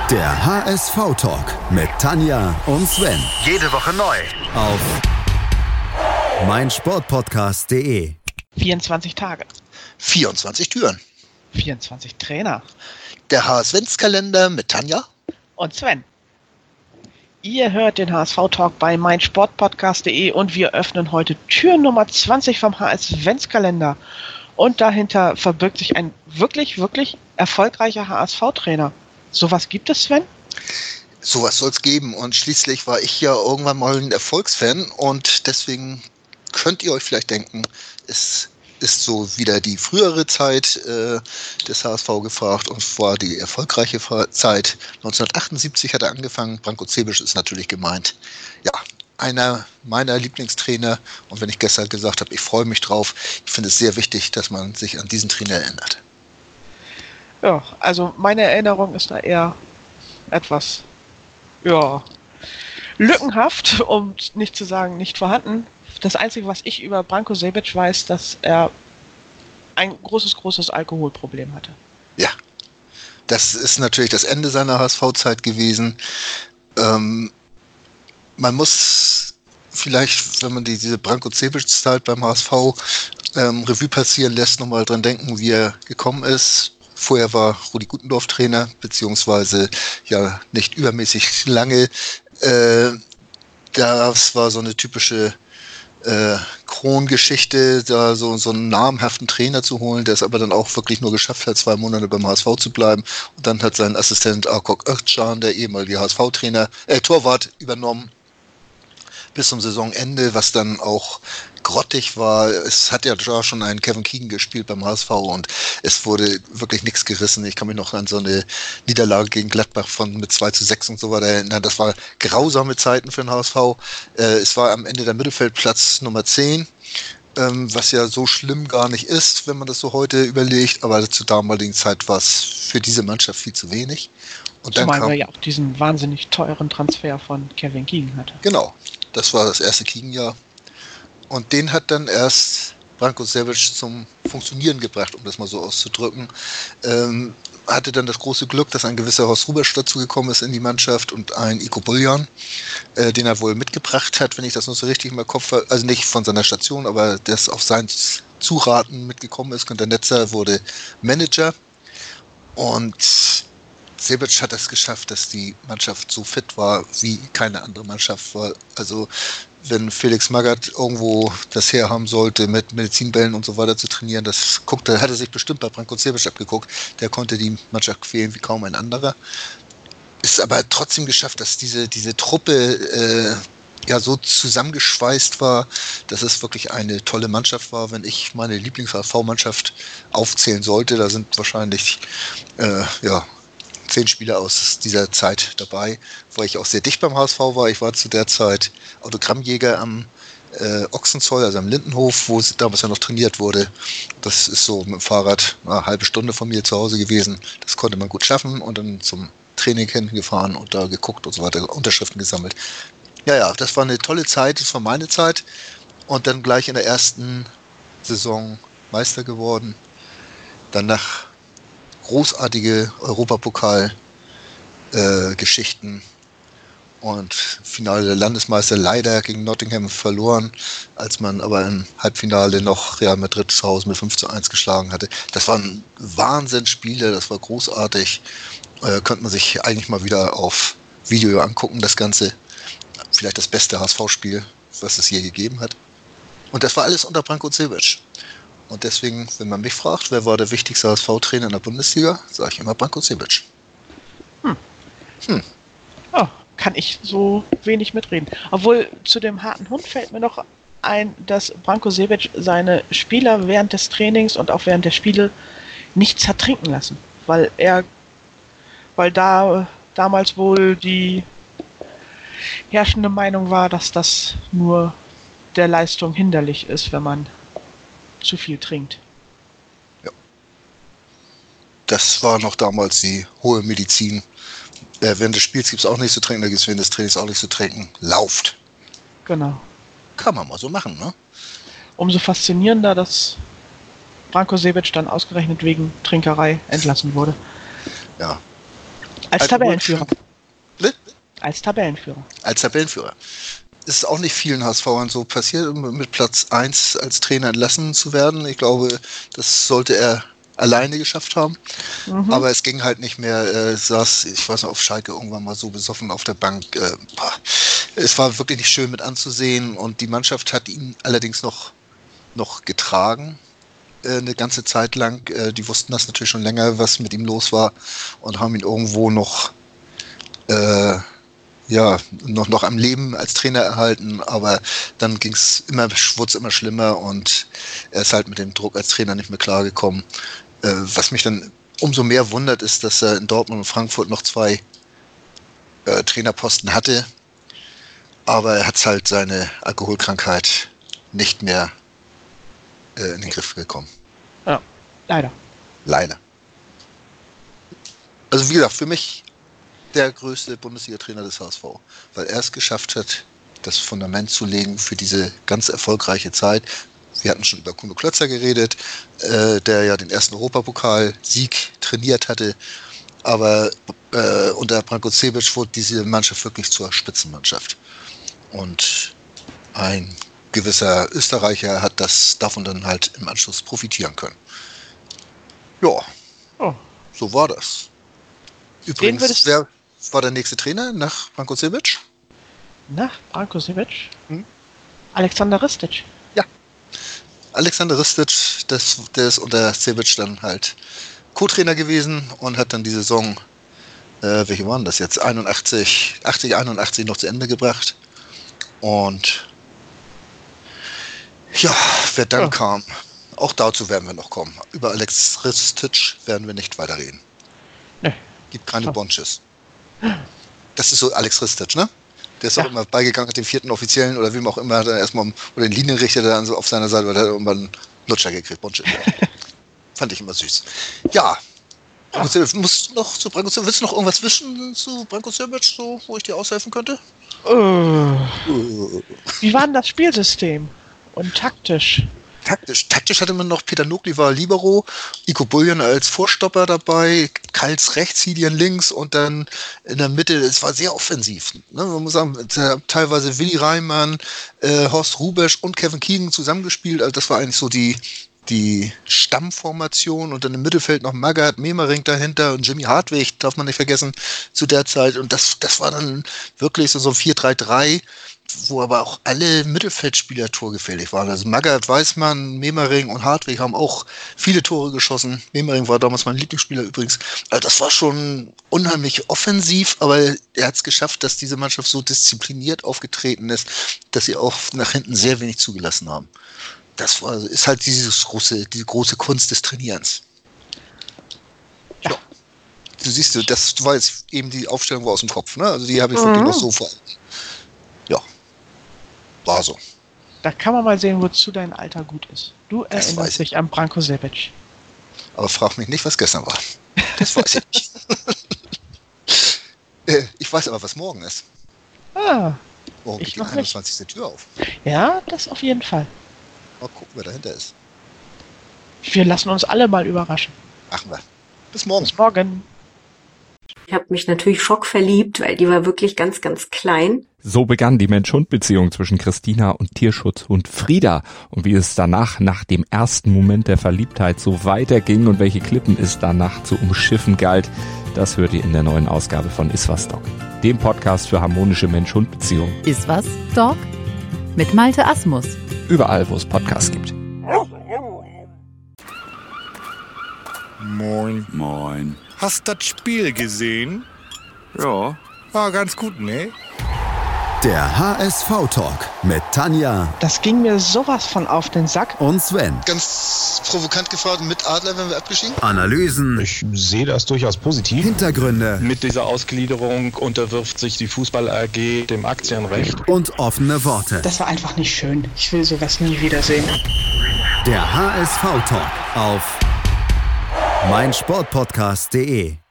Der HSV-Talk mit Tanja und Sven. Jede Woche neu. Auf meinsportpodcast.de. 24 Tage. 24 Türen. 24 Trainer. Der HSV-Kalender mit Tanja und Sven. Ihr hört den HSV-Talk bei meinsportpodcast.de und wir öffnen heute Tür Nummer 20 vom HSV-Kalender. Und dahinter verbirgt sich ein wirklich, wirklich erfolgreicher HSV-Trainer. Sowas gibt es, Sven? Sowas soll es geben. Und schließlich war ich ja irgendwann mal ein Erfolgsfan. Und deswegen könnt ihr euch vielleicht denken, es ist so wieder die frühere Zeit des HSV gefragt und war die erfolgreiche Zeit. 1978 hat er angefangen. Branko Cebic ist natürlich gemeint. Ja, einer meiner Lieblingstrainer. Und wenn ich gestern gesagt habe, ich freue mich drauf, ich finde es sehr wichtig, dass man sich an diesen Trainer erinnert. Ja, also meine Erinnerung ist da eher etwas, lückenhaft, um nicht zu sagen, nicht vorhanden. Das Einzige, was ich über Branko Cebic weiß, dass er ein großes Alkoholproblem hatte. Ja, das ist natürlich das Ende seiner HSV-Zeit gewesen. Man muss vielleicht, wenn man diese Branko Cebic-Zeit beim HSV Revue passieren lässt, nochmal dran denken, wie er gekommen ist. Vorher war Rudi Gutendorf Trainer, beziehungsweise ja nicht übermäßig lange. Das war so eine typische Krongeschichte, da so einen namhaften Trainer zu holen, der es aber dann auch wirklich nur geschafft hat, 2 Monate beim HSV zu bleiben. Und dann hat sein Assistent Akok Özcan, der ehemalige Torwart, übernommen bis zum Saisonende, was dann auch grottig war. Es hat ja schon einen Kevin Keegan gespielt beim HSV und es wurde wirklich nichts gerissen. Ich kann mich noch an so eine Niederlage gegen Gladbach mit 2:6 und so weiter erinnern. Das war grausame Zeiten für den HSV. Es war am Ende der Mittelfeldplatz Nummer 10, was ja so schlimm gar nicht ist, wenn man das so heute überlegt, aber zur damaligen Zeit war es für diese Mannschaft viel zu wenig. Und zumal er ja auch diesen wahnsinnig teuren Transfer von Kevin Keegan hatte. Genau, das war das erste Keegan-Jahr. Und den hat dann erst Branko Cebic zum Funktionieren gebracht, um das mal so auszudrücken. Hatte dann das große Glück, dass ein gewisser Horst Rubesch dazugekommen ist in die Mannschaft und ein Iko Buljan, den er wohl mitgebracht hat, wenn ich das noch so richtig im Kopf habe. Also nicht von seiner Station, aber das auf sein Zuraten mitgekommen ist. Günter Netzer wurde Manager. Und Cebic hat es geschafft, dass die Mannschaft so fit war, wie keine andere Mannschaft war. Also wenn Felix Magath irgendwo das herhaben sollte, mit Medizinbällen und so weiter zu trainieren, hat er sich bestimmt bei Branko Cebic abgeguckt. Der konnte die Mannschaft quälen wie kaum ein anderer. Ist aber trotzdem geschafft, dass diese Truppe so zusammengeschweißt war, dass es wirklich eine tolle Mannschaft war. Wenn ich meine Lieblings-HSV-Mannschaft aufzählen sollte, da sind wahrscheinlich 10 Spieler aus dieser Zeit dabei, weil ich auch sehr dicht beim HSV war. Ich war zu der Zeit Autogrammjäger am Ochsenzoll, also am Lindenhof, wo damals ja noch trainiert wurde. Das ist so mit dem Fahrrad eine halbe Stunde von mir zu Hause gewesen. Das konnte man gut schaffen und dann zum Training hingefahren und da geguckt und so weiter, Unterschriften gesammelt. Ja, das war eine tolle Zeit, das war meine Zeit. Und dann gleich in der ersten Saison Meister geworden. Danach großartige Europapokal-Geschichten und Finale der Landesmeister leider gegen Nottingham verloren, als man aber im Halbfinale noch Real Madrid zu Hause mit 5:1 geschlagen hatte. Das waren Wahnsinnsspiele, das war großartig. Könnte man sich eigentlich mal wieder auf Video angucken, das Ganze. Vielleicht das beste HSV-Spiel, was es je gegeben hat. Und das war alles unter Branko Cebic. Und deswegen, wenn man mich fragt, wer war der wichtigste HSV-Trainer in der Bundesliga, sage ich immer Branko Cebic. Oh, kann ich so wenig mitreden. Obwohl, zu dem harten Hund fällt mir noch ein, dass Branko Cebic seine Spieler während des Trainings und auch während der Spiele nichts hat trinken lassen. Weil damals wohl die herrschende Meinung war, dass das nur der Leistung hinderlich ist, wenn man zu viel trinkt. Ja. Das war noch damals die hohe Medizin. Während des Spiels gibt es auch nichts zu trinken, da gibt es während des Trainings auch nichts zu trinken. Lauft. Genau. Kann man mal so machen, ne? Umso faszinierender, dass Branko Cebic dann ausgerechnet wegen Trinkerei entlassen wurde. Ja. Als Tabellenführer. Ne? Als Tabellenführer. Als Tabellenführer. Ist auch nicht vielen HSVern so passiert, mit Platz 1 als Trainer entlassen zu werden. Ich glaube, das sollte er alleine geschafft haben. Aber es ging halt nicht mehr. Saß, ich weiß noch, auf Schalke irgendwann mal so besoffen auf der Bank. Es war wirklich nicht schön mit anzusehen und die Mannschaft hat ihn allerdings noch getragen. Eine ganze Zeit lang. Die wussten das natürlich schon länger, was mit ihm los war und haben ihn irgendwo noch noch am Leben als Trainer erhalten, aber dann wurde es immer schlimmer und er ist halt mit dem Druck als Trainer nicht mehr klargekommen. Was mich dann umso mehr wundert, ist, dass er in Dortmund und Frankfurt noch 2 Trainerposten hatte, aber er hat halt seine Alkoholkrankheit nicht mehr in den Griff bekommen. Ja, leider. Leider. Also wie gesagt, für mich der größte Bundesliga-Trainer des HSV, weil er es geschafft hat, das Fundament zu legen für diese ganz erfolgreiche Zeit. Wir hatten schon über Kuno Klötzer geredet, der ja den ersten Europapokal-Sieg trainiert hatte, aber unter Branko Cebic wurde diese Mannschaft wirklich zur Spitzenmannschaft. Und ein gewisser Österreicher hat davon dann halt im Anschluss profitieren können. Ja, so war das. Übrigens, wer war der nächste Trainer nach Branko Cebic? Nach Branko Cebic? Alexander Ristic. Ja. Alexander Ristic, der ist unter Cebic dann halt Co-Trainer gewesen und hat dann die Saison, welche waren das jetzt? 81 noch zu Ende gebracht. Und ja, wer dann kam, auch dazu werden wir noch kommen. Über Alex Ristic werden wir nicht weiterreden. Nee. Gibt keine Bonches. Das ist so Alex Ristic, ne? Der ist auch immer beigegangen, hat den 4. Offiziellen oder wem auch immer, hat er erstmal, oder den Linienrichter dann so auf seiner Seite, weil er irgendwann einen Lutscher gekriegt. Bonches. Fand ich immer süß. Ja. Musst du noch zu Branko Cebic, willst du noch irgendwas wissen zu Branko Cebic, so, wo ich dir aushelfen könnte? Wie war denn das Spielsystem? Und taktisch? Taktisch hatte man noch Peter Nogli war Libero, Iko Bullion als Vorstopper dabei, Kals rechts, Hidian links und dann in der Mitte, es war sehr offensiv. Ne? Man muss sagen, teilweise Willi Reimann, Horst Rubesch und Kevin Keegan zusammengespielt. Also das war eigentlich so die Stammformation und dann im Mittelfeld noch Magath, Memering dahinter und Jimmy Hartwig, darf man nicht vergessen, zu der Zeit. Und das war dann wirklich so ein 4-3-3, wo aber auch alle Mittelfeldspieler torgefährlich waren. Also Magath, Weißmann, Memering und Hartwig haben auch viele Tore geschossen. Memering war damals mein Lieblingsspieler übrigens. Also das war schon unheimlich offensiv, aber er hat es geschafft, dass diese Mannschaft so diszipliniert aufgetreten ist, dass sie auch nach hinten sehr wenig zugelassen haben. Das ist halt diese große Kunst des Trainierens. Ja. Du siehst, das war jetzt eben die Aufstellung aus dem Kopf, ne? Also die habe ich wirklich noch so vor. Ja. War so. Da kann man mal sehen, wozu dein Alter gut ist. Du erinnerst dich an Branko Cebic. Aber frag mich nicht, was gestern war. Das weiß ich nicht. Ich weiß aber, was morgen ist. Morgen geht die 21. Tür auf. Ja, das auf jeden Fall. Mal gucken, wer dahinter ist. Wir lassen uns alle mal überraschen. Machen wir. Bis morgen. Bis morgen. Ich habe mich natürlich schockverliebt, weil die war wirklich ganz, ganz klein. So begann die Mensch-Hund-Beziehung zwischen Christina und Tierschutzhund Frieda. Und wie es danach, nach dem ersten Moment der Verliebtheit, so weiterging und welche Klippen es danach zu umschiffen galt, das hört ihr in der neuen Ausgabe von Iswas Dog, dem Podcast für harmonische Mensch-Hund-Beziehungen. Iswas Dog mit Malte Asmus. Überall, wo es Podcasts gibt. Moin. Moin. Hast das Spiel gesehen? Ja. War ganz gut, ne? Der HSV-Talk mit Tanja. Das ging mir sowas von auf den Sack. Und Sven. Ganz provokant gefragt, mit Adler wären wir abgestiegen? Analysen. Ich sehe das durchaus positiv. Hintergründe. Mit dieser Ausgliederung unterwirft sich die Fußball AG dem Aktienrecht. Und offene Worte. Das war einfach nicht schön. Ich will sowas nie wiedersehen. Der HSV-Talk auf meinsportpodcast.de